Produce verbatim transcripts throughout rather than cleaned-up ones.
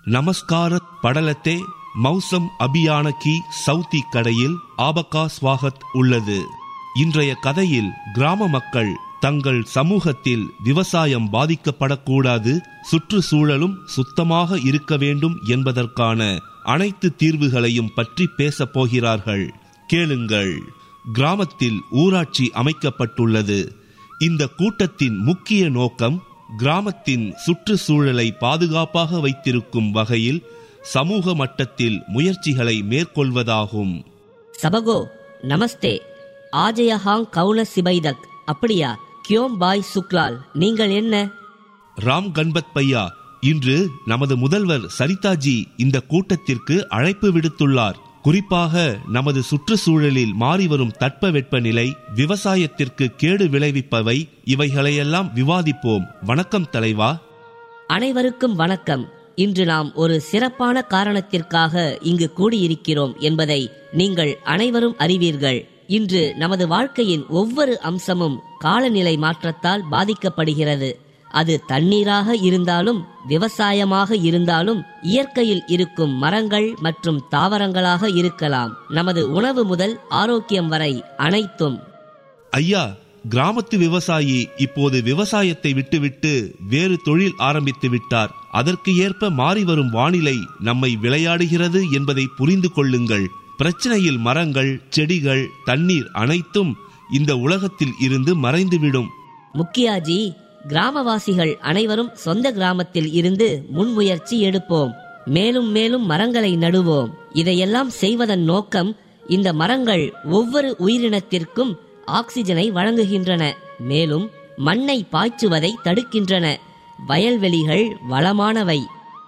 நமஸ்காரத் படலத்தே மௌசம் அபியானகி Saudi கடையில் ஆபகா ஸ்வாகத் உள்ளது. இன்றைய கதையில் கிராம மக்கள் தங்கள் சமூகத்தில் விவசாயம் பாதிக்கப்படக்கூடாது, சுற்றுச்சூழலும் சுத்தமாக இருக்க வேண்டும் என்பதற்கான அனைத்து தீர்வுகளையும் பற்றி பேசப் போகிறார்கள். கேளுங்கள். கிராமத்தில் ஊராட்சி அமைக்கப்பட்டுள்ளது. இந்த கூட்டத்தின் முக்கிய நோக்கம் கிராமத்தின் சுற்றுச்சூழலை பாதுகாப்பாக வைத்திருக்கும் வகையில் சமூக மட்டத்தில் முயற்சிகளை மேற்கொள்வதாகும். சபகோ நமஸ்தே. ஆஜயஹாங் கவுன சிபைதக். அப்படியா? கியோம் பாய் சுக்லால், நீங்கள் என்ன? ராம் கண்பத் பையா, இன்று நமது முதல்வர் சரிதாஜி இந்த கூட்டத்திற்கு அழைப்பு விடுத்துள்ளார். குறிப்பாக நமது சுற்றுச்சூழலில் மாறிவரும் தட்பவெப்பநிலை, விவசாயத்திற்கு கேடு விளைவிப்பவை, இவைகளையெல்லாம் விவாதிப்போம். வணக்கம் தலைவா. அனைவருக்கும் வணக்கம். இன்று நாம் ஒரு சிறப்பான காரணத்திற்காக இங்கு கூடியிருக்கிறோம் என்பதை நீங்கள் அனைவரும் அறிவீர்கள். இன்று நமது வாழ்க்கையின் ஒவ்வொரு அம்சமும் காலநிலை மாற்றத்தால் பாதிக்கப்படுகிறது. அது தண்ணீராக இருந்தாலும், விவசாயமாக இருந்தாலும், இயற்கையில் இருக்கும் மரங்கள் மற்றும் தாவரங்களாக இருக்கலாம். நமது உணவு முதல் ஆரோக்கியம் வரை அனைத்தும். ஐயா, கிராமத்து விவசாயி இப்போது விவசாயத்தை விட்டுவிட்டு வேறு தொழில் ஆரம்பித்து விட்டார். அதற்கு ஏற்ப மாறிவரும் வானிலை நம்மை விளையாடுகிறது என்பதை புரிந்து கொள்ளுங்கள். பிரச்சனையில் மரங்கள், செடிகள், தண்ணீர் அனைத்தும் இந்த உலகத்தில் இருந்து மறைந்துவிடும். முக்கியாஜி, கிராமவாசிகள் அனைவரும் சொந்த கிராமத்தில் இருந்து முன்முயற்சி எடுப்போம். மேலும் மேலும் மரங்களை நடுவோம். இதையெல்லாம் செய்வதன் நோக்கம், இந்த மரங்கள் ஒவ்வொரு உயிரினத்திற்கும் ஆக்சிஜனை வழங்குகின்றன, மேலும் மண்ணை பாய்ச்சுவதை தடுக்கின்றன. வயல்வெளிகள் வளமானவை.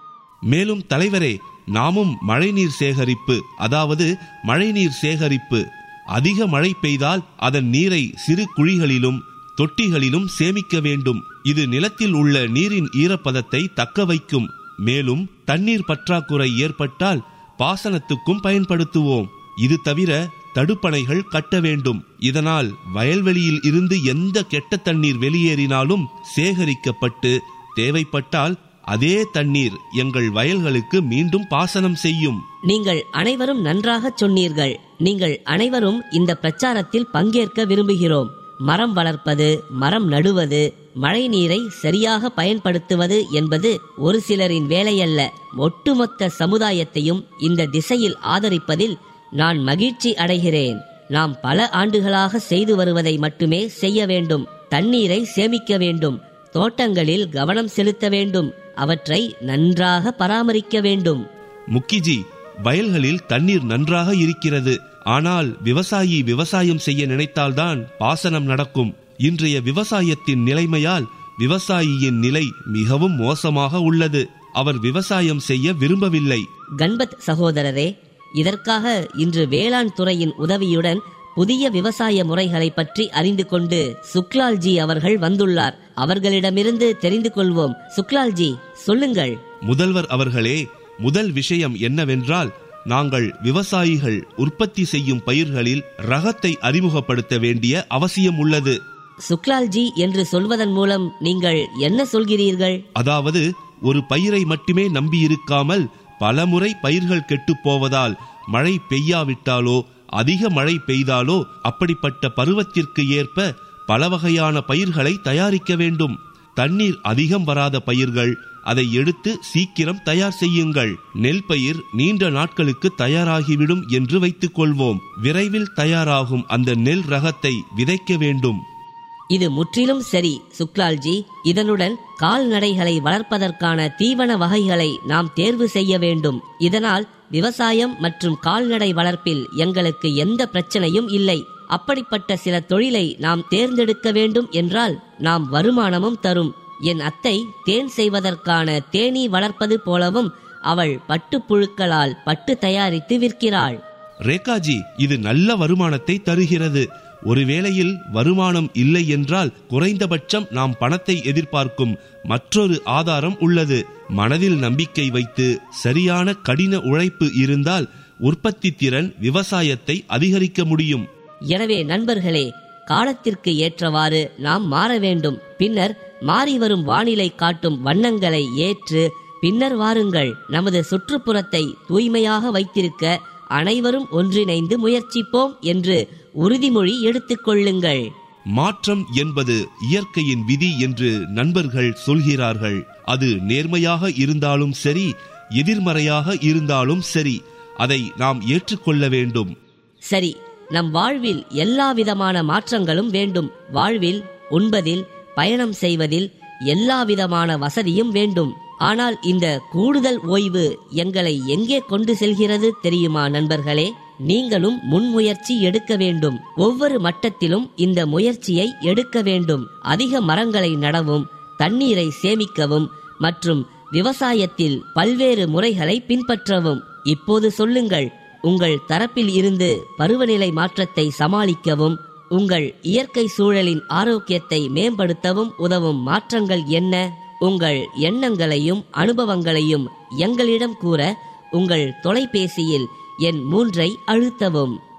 மேலும் தலைவரே, நாமும் மழைநீர் சேகரிப்பு, அதாவது மழைநீர் சேகரிப்பு, அதிக மழை பெய்தால் அதன் நீரை சிறு குழிகளிலும் தொட்டிகளிலும் சேமிக்க வேண்டும். இது நிலத்தில் உள்ள நீரின் ஈரப்பதத்தை தக்க வைக்கும். மேலும் தண்ணீர் பற்றாக்குறை ஏற்பட்டால் பாசனத்துக்கும் பயன்படுத்துவோம். இது தவிர தடுப்பணைகள் கட்ட வேண்டும். இதனால் வயல்வெளியில் இருந்து எந்த கெட்ட தண்ணீர் வெளியேறினாலும் சேகரிக்கப்பட்டு தேவைப்பட்டால் அதே தண்ணீர் எங்கள் வயல்களுக்கு மீண்டும் பாசனம் செய்யும். நீங்கள் அனைவரும் நன்றாக சொன்னீர்கள். நீங்கள் அனைவரும் இந்த பிரச்சாரத்தில் பங்கேற்க விரும்புகிறோம். மரம் வளர்ப்பது, மரம் நடுவது, மழை நீரை சரியாக பயன்படுத்துவது என்பது ஒரு சிலரின் வேலையல்ல. ஒட்டுமொத்த சமுதாயத்தையும் இந்த திசையில் ஆதரிப்பதில் நான் மகிழ்ச்சி அடைகிறேன். நாம் பல ஆண்டுகளாக செய்து வருவதை மட்டுமே செய்ய வேண்டும். தண்ணீரை சேமிக்க வேண்டும், தோட்டங்களில் கவனம் செலுத்த வேண்டும், அவற்றை நன்றாக பராமரிக்க வேண்டும். முக்கிஜி, வயல்களில் தண்ணீர் நன்றாக இருக்கிறது. ஆனால் விவசாயி விவசாயம் செய்ய நினைத்தால்தான் பாசனம் நடக்கும். இன்றைய விவசாயத்தின் நிலைமையால் விவசாயியின் நிலை மிகவும் மோசமாக உள்ளது. அவர் விவசாயம் செய்ய விரும்பவில்லை. கண்பத் சகோதரரே, இதற்காக இன்று வேளாண் துறையின் உதவியுடன் புதிய விவசாய முறைகளை பற்றி அறிந்து கொண்டு சுக்லால்ஜி அவர்கள் வந்துள்ளார். அவர்களிடமிருந்து தெரிந்து கொள்வோம். சுக்லால்ஜி, சொல்லுங்கள். முதல்வர் அவர்களே, முதல் விஷயம் என்னவென்றால், நாங்கள் விவசாயிகள் உற்பத்தி செய்யும் பயிர்களில் ரகத்தை அறிமுகப்படுத்த வேண்டிய அவசியம் உள்ளது. சுக்லால்ஜி என்று சொல்வதன் மூலம் நீங்கள் என்ன சொல்கிறீர்கள்? அதாவது, ஒரு பயிரை மட்டுமே நம்பியிருக்காமல் பலமுறை பயிர்கள் கெட்டுப் போவதால், மழை பெய்யாவிட்டாலோ அதிக மழை பெய்தாலோ அப்படிப்பட்ட பருவத்திற்கு ஏற்ப பல வகையான பயிர்களை தயாரிக்க வேண்டும். தண்ணீர் அதிகம் வராத பயிர்கள், அதை எடுத்து சீக்கிரம் தயார் செய்யுங்கள். நெல் பயிர் நீண்ட நாட்களுக்கு தயாராகிவிடும் என்று வைத்துக் கொள்வோம். விரைவில் தயாராகும் அந்த நெல் ரகத்தை விதைக்க வேண்டும். இது முற்றிலும் சரி சுக்லால்ஜி. இதனுடன் கால்நடைகளை வளர்ப்பதற்கான தீவன வகைகளை நாம் தேர்வு செய்ய வேண்டும். இதனால் விவசாயம் மற்றும் கால்நடை வளர்ப்பில் எங்களுக்கு எந்த பிரச்சனையும் இல்லை. அப்படிப்பட்ட சில தொழிலை நாம் தேர்ந்தெடுக்க வேண்டும் என்றால் நாம் வருமானமும் தரும். என் அத்தை தேன் செய்வதற்கான தேனீ வளர்ப்பது போலவும் அவள் பட்டு புழுக்களால் பட்டு தயாரித்து விற்கிறாள். ரேகாஜி, இது நல்ல வருமானத்தை தருகிறது. ஒருவேளையில் வருமானம் இல்லை என்றால் குறைந்தபட்சம் நாம் பணத்தை எதிர்பார்க்கும் மற்றொரு ஆதாரம் உள்ளது. மனதில் நம்பிக்கை வைத்து சரியான கடின உழைப்பு இருந்தால் உற்பத்தி திறன் விவசாயத்தை அதிகரிக்க முடியும். எனவே நண்பர்களே, காலத்திற்கு ஏற்றவாறு நாம் மாற வேண்டும். பின்னர் மாறி வரும் வானிலை காட்டும் வண்ணங்களை ஏற்று பின்னர் வாருங்கள், நமது சுற்றுப்புறத்தை தூய்மையாக வைத்திருக்க அனைவரும் ஒன்றிணைந்து முயற்சிப்போம் என்று உறுதிமொழி எடுத்துக்கொள்ளுங்கள். மாற்றம் என்பது இயற்கையின் விதி என்று நண்பர்கள் சொல்கிறார்கள். அது நேர்மையாக இருந்தாலும் சரி, எதிர்மறையாக இருந்தாலும் சரி, அதை நாம் ஏற்றுக்கொள்ள வேண்டும். சரி, நம் வாழ்வில் எல்லா விதமான மாற்றங்களும் வேண்டும். வாழ்வில், உண்பதில், பயணம் செய்வதில் எல்லா விதமான வசதியும் வேண்டும். ஆனால் இந்த கூடுதல் ஓய்வு எங்களை எங்கே கொண்டு செல்கிறது தெரியுமா நண்பர்களே? நீங்களும் முன்முயற்சி எடுக்க வேண்டும். ஒவ்வொரு மட்டத்திலும் இந்த முயற்சியை எடுக்க வேண்டும். அதிக மரங்களை நடவும், தண்ணீரை சேமிக்கவும் மற்றும் விவசாயத்தில் பல்வேறு முறைகளை பின்பற்றவும். இப்போது சொல்லுங்கள், உங்கள் தரப்பில் இருந்து பருவநிலை மாற்றத்தை சமாளிக்கவும், உங்கள் இயற்கை சூழலின் ஆரோக்கியத்தை மேம்படுத்தவும் உதவும் மாற்றங்கள் என்ன? உங்கள் எண்ணங்களையும் அனுபவங்களையும் எங்களிடம் கூற உங்கள் தொலைபேசியில் எண் மூன்றை அழுத்தவும்.